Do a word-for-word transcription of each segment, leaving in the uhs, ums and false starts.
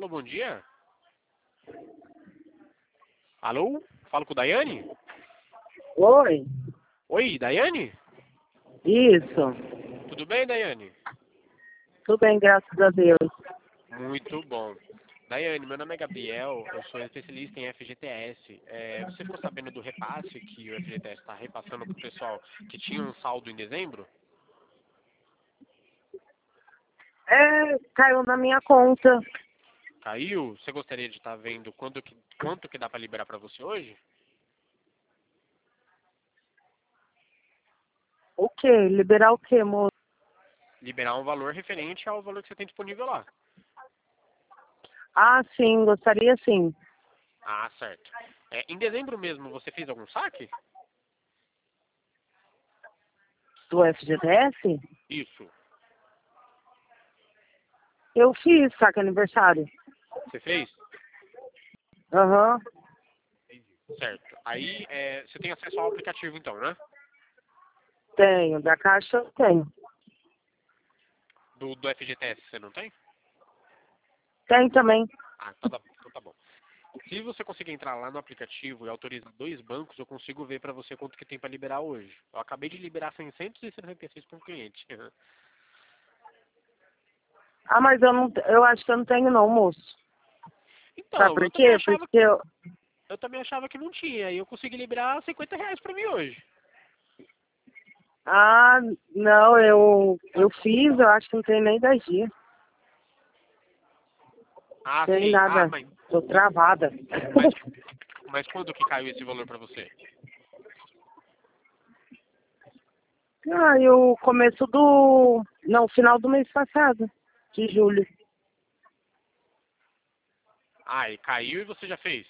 Alô, bom dia. Alô? Falo com o Daiane? Oi, Oi, Daiane? isso. Tudo bem, Daiane? Tudo bem, graças a Deus. Muito bom. Daiane, meu nome é Gabriel, eu sou especialista em F G T S. É, você ficou sabendo do repasse que o F G T S está repassando para o pessoal que tinha um saldo em dezembro? É, caiu na minha conta. Caiu? Você gostaria de estar vendo quando que, quanto que dá para liberar para você hoje? O quê? Liberar o quê, moço? Liberar um valor referente ao valor que você tem disponível lá. Ah, sim, gostaria sim. Ah, certo. É, em dezembro mesmo, você fez algum saque? Do F G T S? Isso. Eu fiz, saca aniversário. Você fez? Aham, Certo. Aí é, você tem acesso ao aplicativo então, né? tenho. Da Caixa eu tenho. Do, do F G T S você não tem? Tem também. Ah, então tá, então tá bom. Se você conseguir entrar lá no aplicativo e autorizar dois bancos, eu consigo ver pra você quanto que tem pra liberar hoje. Eu acabei de liberar seiscentos e sessenta e seis para um cliente. Ah, mas eu não, eu acho que eu não tenho não, moço. Sabe Então, por eu também quê? achava, Porque eu... eu também achava que não tinha. E eu consegui liberar cinquenta reais pra mim hoje. Ah, não, eu, eu fiz, eu acho que não tem nem dez dias. Ah, Tem sim. Ah, nada. mas, Tô travada. mas, mas quando que caiu esse valor pra você? Ah, e o começo do... Não, final do mês passado, de julho. Ah, e caiu e você já fez?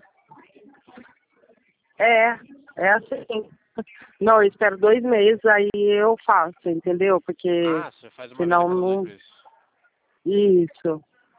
É, é assim. Não, eu espero dois meses, aí eu faço, entendeu? Porque Ah, você faz uma vez a senão cada dois não... meses. Isso,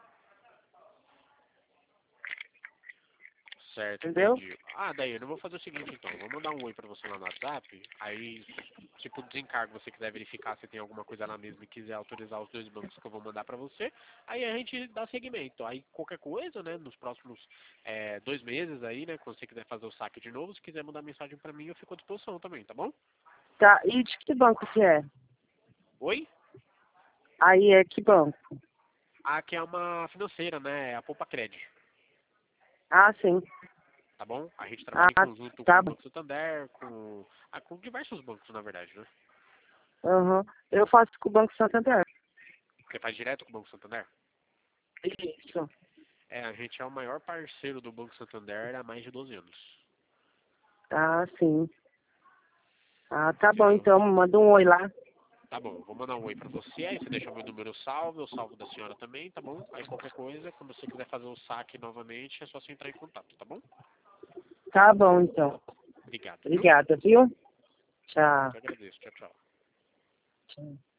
Certo, entendeu? entendi. Ah, daí eu vou fazer o seguinte então, vou mandar um oi pra você lá no WhatsApp, aí se por desencargo você quiser verificar se tem alguma coisa lá mesmo e quiser autorizar os dois bancos que eu vou mandar pra você, aí a gente dá seguimento. Aí qualquer coisa, né, nos próximos é, dois meses aí, né, quando você quiser fazer o saque de novo, se quiser mandar mensagem pra mim, eu fico à disposição também, tá bom? Tá, e de que banco que é? Oi? Aí é que banco? Aqui é uma financeira, né, é a Poupa Cred, Ah, sim. tá bom? A gente trabalha em Ah, conjunto com tá o bom. Banco Santander, com, ah, com diversos bancos, na verdade, né? Uhum. Eu faço com o Banco Santander. Você faz direto com o Banco Santander? Isso. É, a gente é o maior parceiro do Banco Santander há mais de doze anos. Ah, sim. Ah, tá bom, Entendeu? então, manda um oi lá. Tá bom, vou mandar um oi pra você, aí você deixa o meu número salvo, eu salvo da senhora também, tá bom? Aí qualquer coisa, quando você quiser fazer o saque novamente, é só você entrar em contato, tá bom? Tá bom, então. Obrigado, viu? Obrigada, viu? Eu Tchau. que agradeço. Tchau, tchau. Tchau.